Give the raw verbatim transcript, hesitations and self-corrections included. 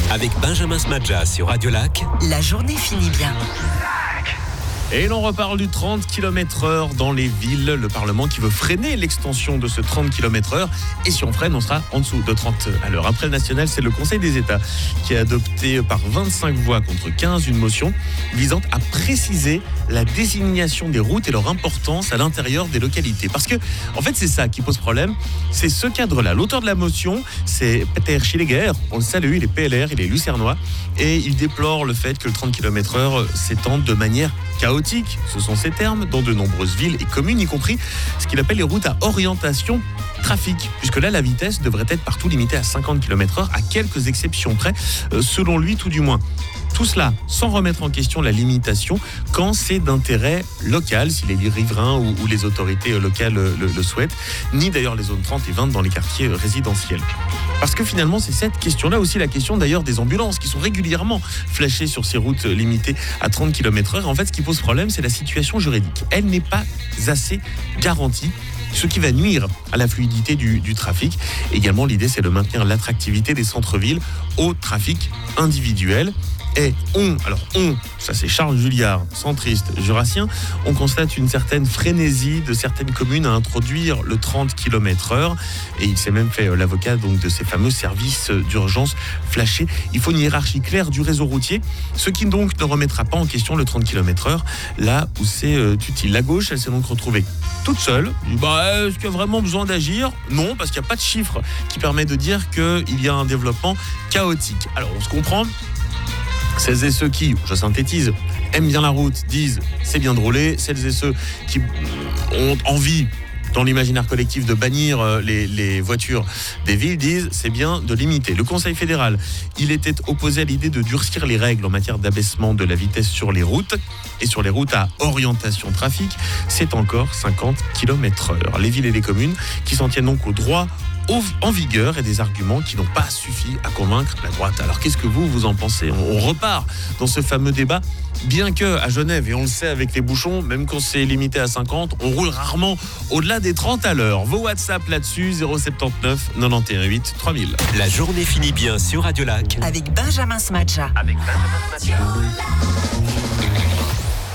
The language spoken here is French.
Avec Benjamin Smadja sur Radio Lac. La journée finit bien. Et l'on reparle du trente kilomètres heure dans les villes. Le Parlement qui veut freiner l'extension de ce trente kilomètres heure. Et si on freine, on sera en dessous de trente à l'heure. Après le national, c'est le Conseil des États qui a adopté par vingt-cinq voix contre quinze une motion visant à préciser la désignation des routes et leur importance à l'intérieur des localités. Parce que, en fait, c'est ça qui pose problème. C'est ce cadre-là. L'auteur de la motion, c'est Peter Schilliger. On le salue, il est P L R, il est lucernois. Et il déplore le fait que le trente kilomètres heure s'étende de manière chaotique, ce sont ces termes, dans de nombreuses villes et communes, y compris ce qu'il appelle les routes à orientation trafic, puisque là la vitesse devrait être partout limitée à cinquante kilomètres heure, à quelques exceptions près, euh, selon lui tout du moins. Tout cela sans remettre en question la limitation quand c'est d'intérêt local, si les riverains ou, ou les autorités locales le, le souhaitent, ni d'ailleurs les zones trente et vingt dans les quartiers résidentiels. Parce que finalement, c'est cette question-là aussi la question d'ailleurs des ambulances qui sont régulièrement flashées sur ces routes limitées à trente kilomètres heure. En fait, ce qui pose problème, c'est la situation juridique. Elle n'est pas assez garantie, ce qui va nuire à la fluidité du, du trafic. Également, l'idée, c'est de maintenir l'attractivité des centres-villes au trafic individuel. Et on, alors on, ça c'est Charles Julliard, centriste jurassien, on constate une certaine frénésie de certaines communes à introduire le trente kilomètres heure. Et il s'est même fait l'avocat donc de ces fameux services d'urgence flashés. Il faut une hiérarchie claire du réseau routier, ce qui donc ne remettra pas en question le trente kilomètres heure, là où c'est euh, utile. La gauche, elle s'est donc retrouvée toute seule. Bah, est-ce qu'il y a vraiment besoin d'agir ? Non, parce qu'il n'y a pas de chiffre qui permet de dire qu'il y a un développement chaotique. Alors on se comprend. Celles et ceux qui, je synthétise, aiment bien la route, disent c'est bien de rouler. Celles et ceux qui ont envie, dans l'imaginaire collectif, de bannir les, les voitures des villes, disent c'est bien de limiter. Le Conseil fédéral, il était opposé à l'idée de durcir les règles en matière d'abaissement de la vitesse sur les routes. Et sur les routes à orientation trafic, c'est encore cinquante kilomètres heure. Les villes et les communes qui s'en tiennent donc au droit en vigueur et des arguments qui n'ont pas suffi à convaincre la droite. Alors qu'est-ce que vous, vous en pensez ? On repart dans ce fameux débat, bien que à Genève, et on le sait avec les bouchons, même quand c'est limité à cinquante, on roule rarement au-delà des trente à l'heure. Vos WhatsApp là-dessus, zéro sept neuf quatre-vingt-onze huit trois mille. La journée finit bien sur Radio Lac. Avec Benjamin Smadja. Avec Benjamin Smadja.